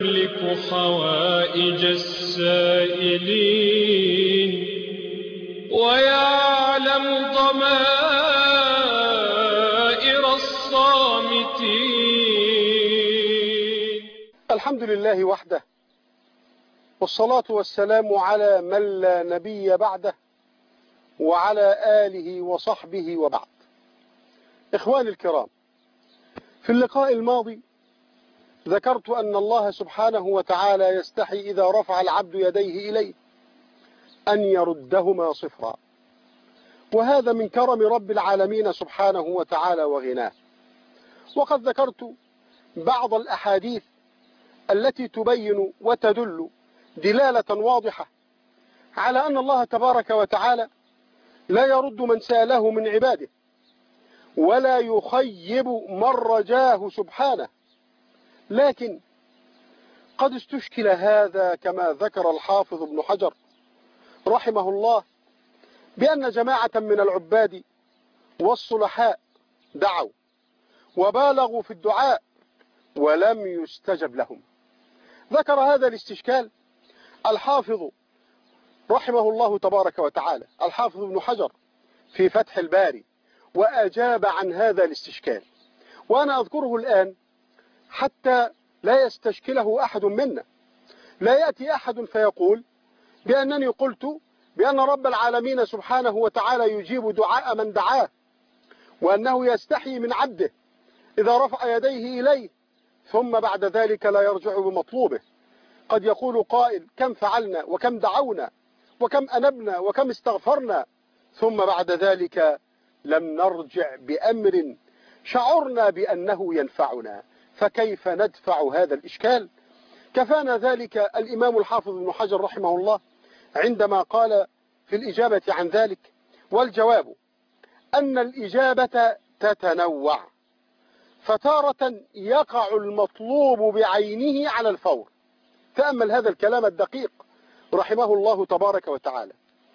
يملك حوائج السائلين ويعلم ضمائر الصامتين. الحمد لله وحده، والصلاة والسلام على من لا نبي بعده وعلى آله وصحبه وبعد. إخواني الكرام، في اللقاء الماضي ذكرت أن الله سبحانه وتعالى يستحي إذا رفع العبد يديه إليه أن يردهما صفرا، وهذا من كرم رب العالمين سبحانه وتعالى وغناه. وقد ذكرت بعض الأحاديث التي تبين وتدل دلالة واضحة على أن الله تبارك وتعالى لا يرد من سأله من عباده ولا يخيب من رجاه سبحانه، لكن قد استشكل هذا كما ذكر الحافظ ابن حجر رحمه الله بأن جماعة من العباد والصلحاء دعوا وبالغوا في الدعاء ولم يستجب لهم. ذكر هذا الاستشكال الحافظ رحمه الله تبارك وتعالى، الحافظ ابن حجر في فتح الباري، وأجاب عن هذا الاستشكال، وأنا أذكره الآن حتى لا يستشكله أحد منا. لا يأتي أحد فيقول بأنني قلت بأن رب العالمين سبحانه وتعالى يجيب دعاء من دعاه، وأنه يستحي من عبده إذا رفع يديه إليه ثم بعد ذلك لا يرجع بمطلوبه. قد يقول قائل: كم فعلنا وكم دعونا وكم أنبنا وكم استغفرنا ثم بعد ذلك لم نرجع بأمر شعرنا بأنه ينفعنا، فكيف ندفع هذا الإشكال؟ كفانا ذلك الإمام الحافظ ابن حجر رحمه الله عندما قال في الإجابة عن ذلك: والجواب أن الإجابة تتنوع، فتارة يقع المطلوب بعينه على الفور. تأمل هذا الكلام الدقيق رحمه الله تبارك وتعالى.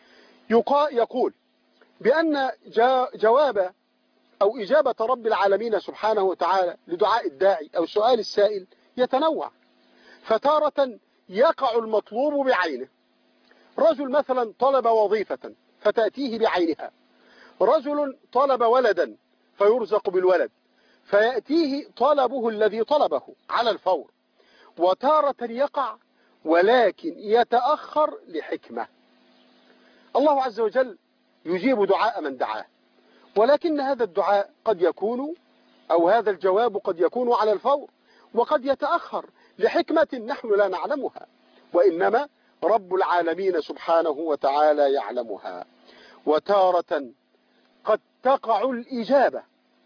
يقول بأن جواب أو إجابة رب العالمين سبحانه وتعالى لدعاء الداعي أو سؤال السائل يتنوع، فتارة يقع المطلوب بعينه. رجل مثلا طلب وظيفة فتأتيه بعينها، رجل طلب ولدا فيرزق بالولد فيأتيه طلبه الذي طلبه على الفور. وتارة يقع ولكن يتأخر لحكمة. الله عز وجل يجيب دعاء من دعاه، ولكن هذا الدعاء قد يكون أو هذا الجواب قد يكون على الفور، وقد يتأخر لحكمة نحن لا نعلمها، وإنما رب العالمين سبحانه وتعالى يعلمها. وتارة قد تقع الإجابة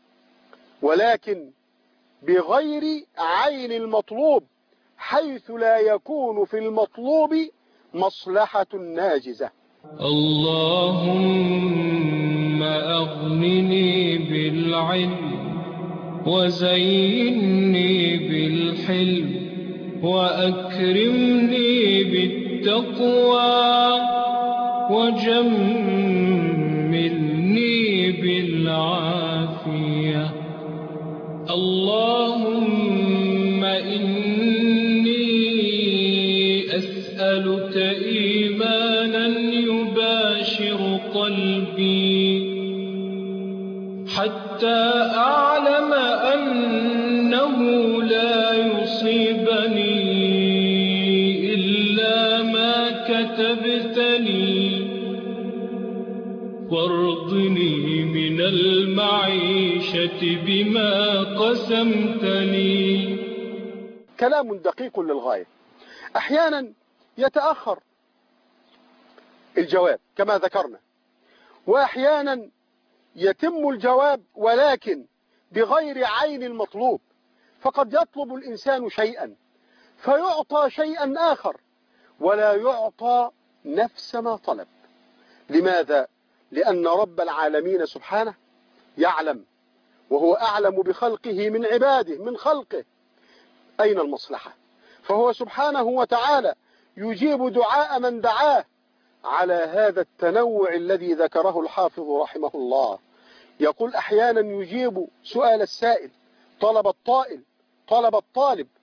ولكن بغير عين المطلوب، حيث لا يكون في المطلوب مصلحة ناجزة. اللهم أغنني بالعلم وزينني بالحلم وأكرمني بالتقوى وجملني بالعافية. اللهم إني أسألك إيمانا يباشر قلبي حتى أعلم أنه لا يصيبني إلا ما كتبت لي، وارضني من المعيشة بما قسمت لي. كلام دقيق للغاية. أحيانا يتأخر الجواب كما ذكرنا، وأحيانا يتم الجواب ولكن بغير عين المطلوب، فقد يطلب الإنسان شيئا فيعطى شيئا آخر ولا يعطى نفس ما طلب. لماذا؟ لأن رب العالمين سبحانه يعلم، وهو أعلم بخلقه من عباده من خلقه، أين المصلحة، فهو سبحانه وتعالى يجيب دعاء من دعاه على هذا التنوع الذي ذكره الحافظ رحمه الله. يقول أحيانا يجيب سؤال السائل، طلب الطائل، طلب الطالب،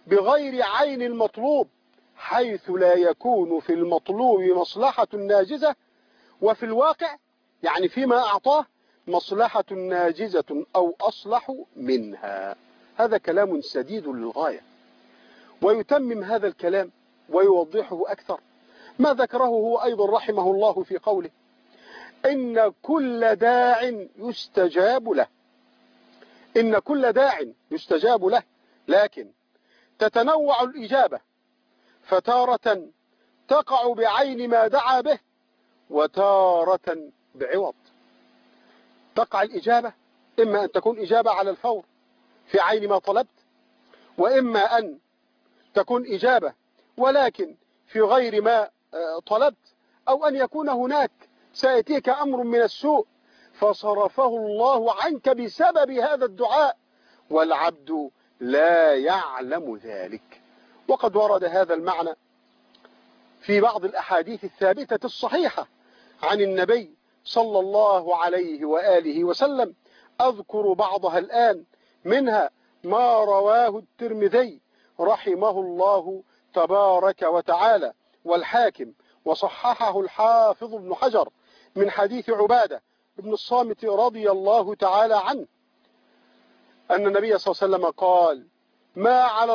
بغير عين المطلوب، حيث لا يكون في المطلوب مصلحة ناجزة، وفي الواقع يعني فيما أعطاه مصلحة ناجزة أو أصلح منها. هذا كلام سديد للغاية، ويتمم هذا الكلام ويوضحه أكثر ما ذكره هو أيضا رحمه الله في قوله: إن كل داع يستجاب له. إن كل داع يستجاب له، لكن تتنوع الإجابة، فتارة تقع بعين ما دعا به، وتارة بعوض. تقع الإجابة إما أن تكون إجابة على الفور في عين ما طلبت، وإما أن تكون إجابة ولكن في غير ما طلبت، أو أن يكون هناك سيأتيك أمر من السوء فصرفه الله عنك بسبب هذا الدعاء، والعبد لا يعلم ذلك. وقد ورد هذا المعنى في بعض الأحاديث الثابتة الصحيحة عن النبي صلى الله عليه وآله وسلم. أذكر بعضها الآن، منها ما رواه الترمذي رحمه الله تبارك وتعالى والحاكم، وصححه الحافظ ابن حجر من حديث عبادة بن الصامت رضي الله تعالى عنه أن النبي صلى الله عليه وسلم قال: ما على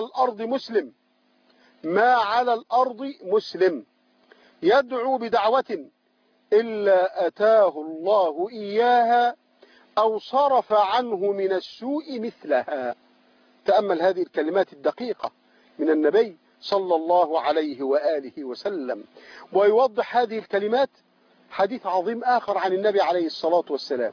الأرض مسلم يدعو بدعوة إلا أتاه الله إياها أو صرف عنه من السوء مثلها. تأمل هذه الكلمات الدقيقة من النبي صلى الله عليه وآله وسلم. ويوضح هذه الكلمات حديث عظيم آخر عن النبي عليه الصلاة والسلام،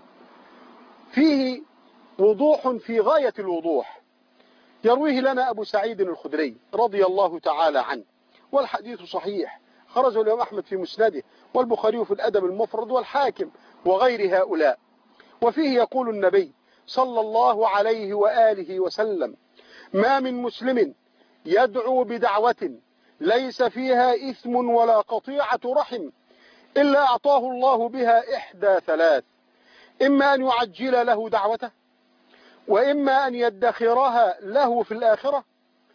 فيه وضوح في غاية الوضوح، يرويه لنا أبو سعيد الخدري رضي الله تعالى عنه، والحديث صحيح، خرجه الإمام أحمد في مسنده، والبخاري في الأدب المفرد، والحاكم، وغير هؤلاء. وفيه يقول النبي صلى الله عليه وآله وسلم: ما من مسلم يدعو بدعوة ليس فيها إثم ولا قطيعة رحم إلا أعطاه الله بها إحدى ثلاث: إما أن يعجل له دعوته، وإما أن يدخرها له في الآخرة،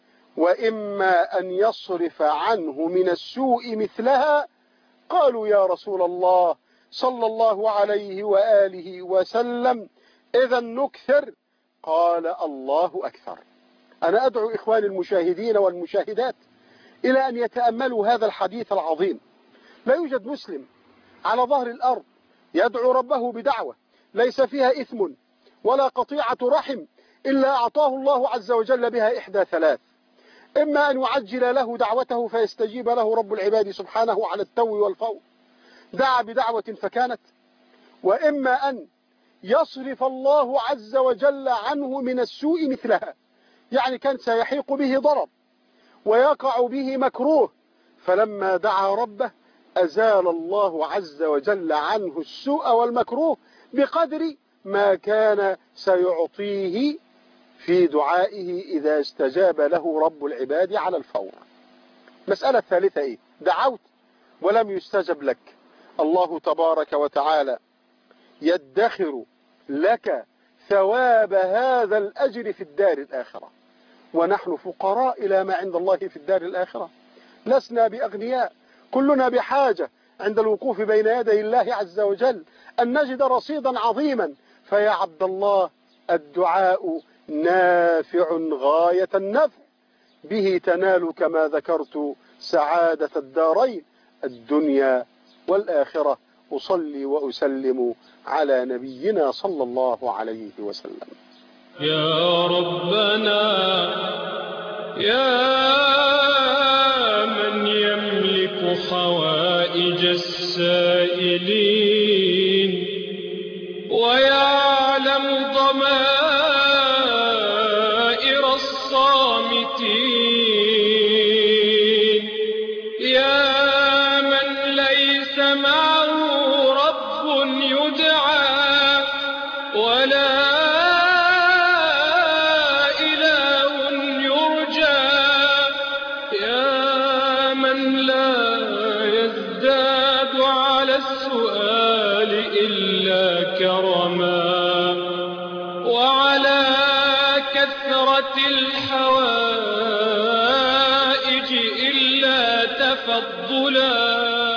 وإما أن يصرف عنه من السوء مثلها. قالوا: يا رسول الله صلى الله عليه وآله وسلم إذا نكثر؟ قال: الله أكثر. أنا أدعو إخواني المشاهدين والمشاهدات إلى أن يتأملوا هذا الحديث العظيم. لا يوجد مسلم على ظهر الأرض يدعو ربه بدعوة ليس فيها إثم ولا قطيعة رحم إلا أعطاه الله عز وجل بها إحدى ثلاث: إما أن يعجل له دعوته فيستجيب له رب العباد سبحانه على التو والفور، دعا بدعوة فكانت، وإما أن يصرف الله عز وجل عنه من السوء مثلها، يعني كان سيحيق به ضرر ويقع به مكروه، فلما دعا ربه أزال الله عز وجل عنه السوء والمكروه بقدر ما كان سيعطيه في دعائه إذا استجاب له رب العباد على الفور. مسألة ثالثة إيه؟ دعوت ولم يستجب لك، الله تبارك وتعالى يدخر لك ثواب هذا الأجر في الدار الآخرة، ونحن فقراء إلى ما عند الله في الدار الآخرة، لسنا بأغنياء، كلنا بحاجة عند الوقوف بين يدي الله عز وجل أن نجد رصيدا عظيما. فيا عبد الله، الدعاء نافع غاية النفع، به تنال كما ذكرت سعادة الدارين الدنيا والآخرة. أصلي وأسلم على نبينا صلى الله عليه وسلم. يا ربنا يا من يملك حوائج السائلين ويعلم ضمائر الصامتين، يا من ليس معه رب يدعى ولا كرما، وعلى كثرة الحوادث تفضلا